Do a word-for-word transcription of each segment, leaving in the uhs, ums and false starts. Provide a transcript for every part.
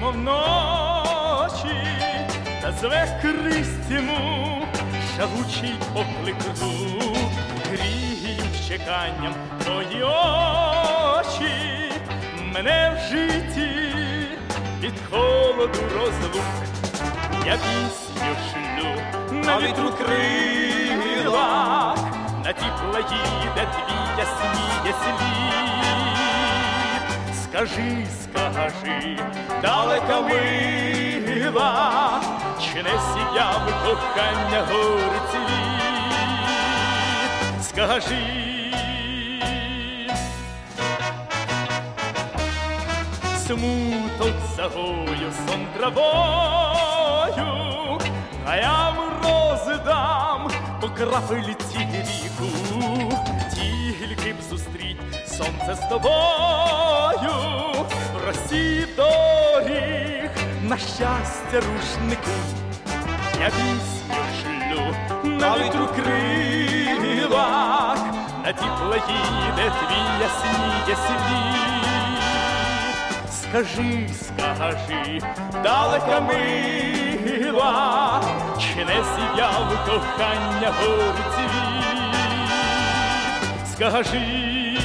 тихо вночі, та зве кристину шагучий поклик рук, гріють чеканням твої очі, мене в житті від холоду розлук. Я пісню шлю на вітру крилах, на тіпла їде твій ясніє слід. Скажи, скажи, далека мила, чи не сіяв кохання гори цвіт? Скажи. Смуток загою, сон травою, а я морози дам по крапельці ріку. Тільки б зустріть сонце з тобою, просів доріг на щастя рушники. Я пісню шлю на вітру крилах, на тіпла їде твій ясніє світ. Скажи, скажи, далека мила, чи не сіяв кохання гори цвіт? Скажи.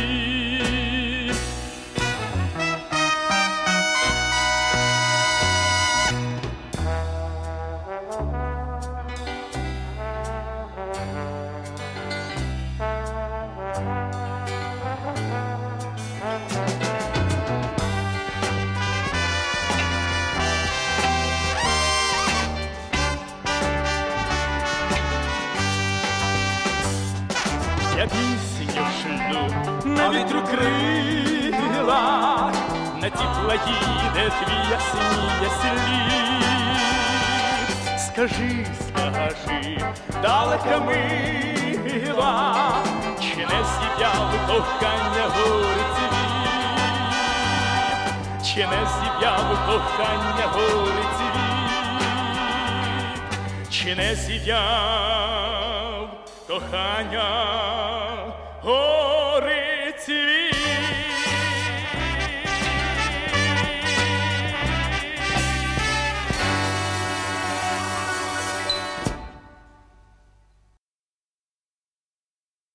Я пісню шлю на вітру крилах, на тіпла їде твій ясніє слід. Скажи, скажи, далека мила, чи не сіяв кохання гори цвіт? Чи не сіяв кохання гори цвіт? Чи не сіяв кохання? Oh